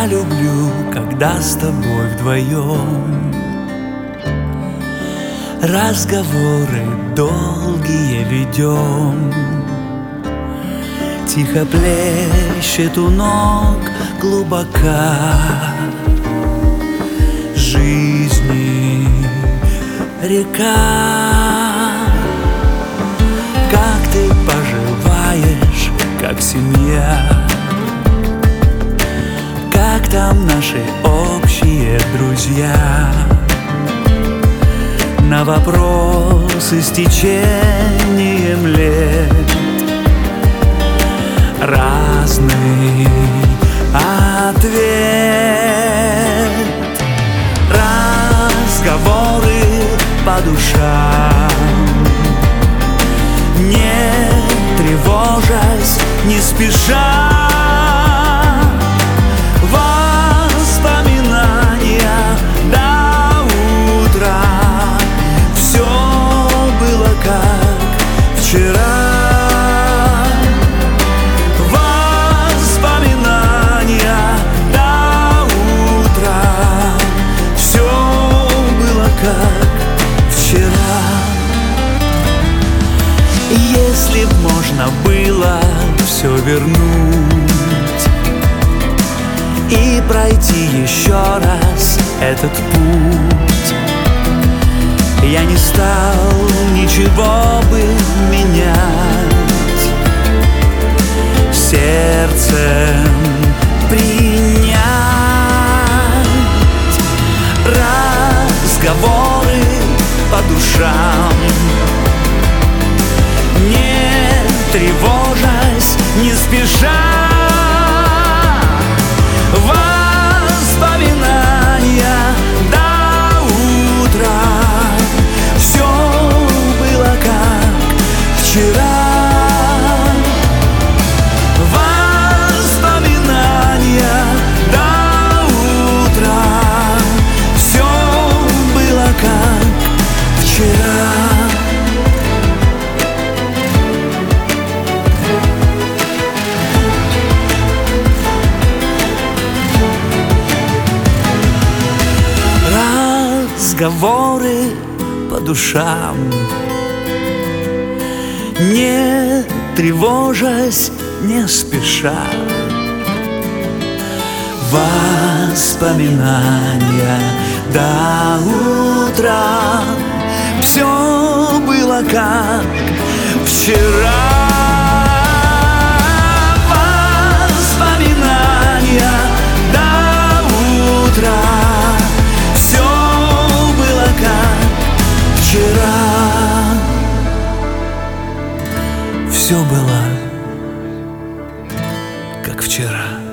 люблю, когда с тобой вдвоем разговоры долгие ведем. Тихо плещет у ног глубока жизни река. Как ты поживаешь, как семья? Как там наши общие друзья? На вопрос с течением лет разный ответ. Разговоры по душам, не тревожась, не спеша. Воспоминания до утра. Все было как вчера. Воспоминания до утра. Все было как вчера. Если б можно было все вернуть и пройти еще раз этот путь, я не стал ничего бы менять, сердцем принять. Разговоры по душам, не тревожась, не спеша. Воспоминания до утра. Все было как вчера. Воспоминания до утра. Все было как вчера. Разговоры по душам, не тревожась, не спеша. Воспоминания до утра. Все было как вчера. Воспоминания до утра. Вчера все было как вчера.